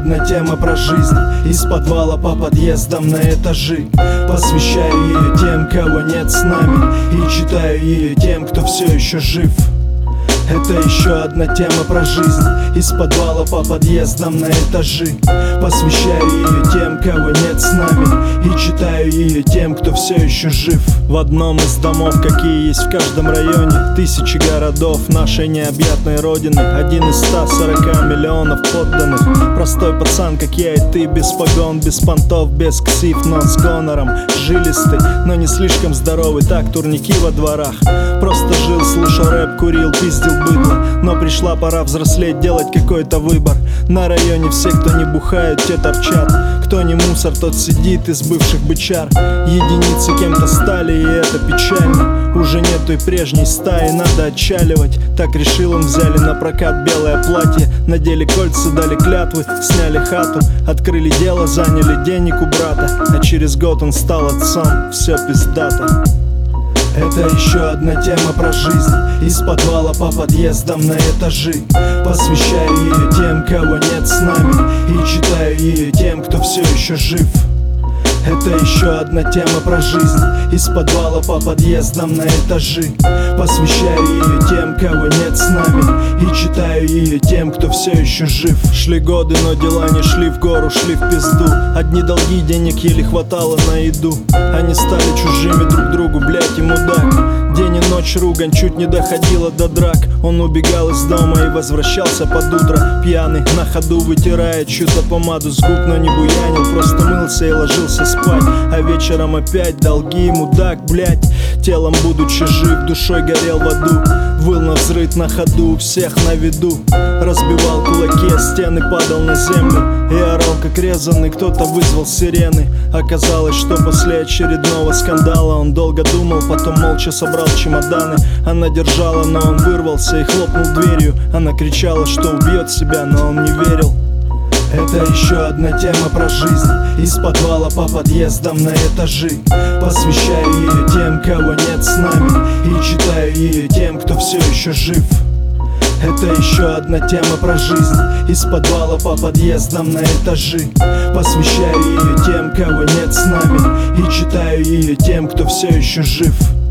одна тема про жизнь. Из подвала по подъездам на этажи. Посвящаю ее тем, кого нет с нами, и читаю ее тем, кто все еще жив. Это еще одна тема про жизнь. Из подвала по подъездам на этажи. Посвящаю ее тем, кого нет с нами, и читаю ее тем, кто все еще жив. В одном из домов, какие есть в каждом районе, тысячи городов нашей необъятной родины. Один из 140 миллионов подданных. Простой пацан, как я и ты, без погон, без понтов, без ксив, но с гонором. Жилистый, но не слишком здоровый, так турники во дворах. Просто жил, слушал рэп, курил, пиздил быдло. Но пришла пора взрослеть, делать какой-то выбор. На районе все, кто не бухают, те торчат. Кто не мусор, тот сидит из бывших бычар. Единицы кем-то стали, и это печально. Уже нет той прежней стаи, надо отчаливать. Так решил он, взяли на прокат белое платье. Надели кольца, дали клятвы, сняли хату. Открыли дело, заняли денег у брата. А через год он стал отцом, все пиздато. Это еще одна тема про жизнь. Из подвала по подъездам на этажи. Посвящаю ее тем, кого нет с нами, и читаю ее тем, кто все еще жив. Это еще одна тема про жизнь. Из подвала по подъездам на этажи. Посвящаю ее тем, кого нет с нами, и читаю ее тем, кто все еще жив. Шли годы, но дела не шли в гору, шли в пизду. Одни долги, денег еле хватало на еду. Они стали чужими друг другу, блять, и мудак. День и ночь ругань чуть не доходила до драк. Он убегал из дома и возвращался под утро пьяный, на ходу вытирая чью-то помаду с губ, но не буянил. Просто мылся и ложился спать. А вечером опять долги, мудак, блять. Телом будучи жив, душой горел в аду. Выл на взрыв на ходу, у всех на виду. Разбивал кулаки о стены, падал на землю и орал как резанный. Кто-то вызвал сирены. Оказалось, что после очередного скандала он долго думал, потом молча собрал чемоданы. Она держала, но он вырвался и хлопнул дверью. Она кричала, что убьет себя, но он не верил. Это еще одна тема про жизнь. Из подвала по подъездам на этажи. Посвящаю ее тем, кого нет с нами, и читаю ее тем, кто все еще жив. Это еще одна тема про жизнь. Из подвала по подъездам на этажи. Посвящаю ее тем, кого нет с нами, и читаю ее тем, кто все еще жив.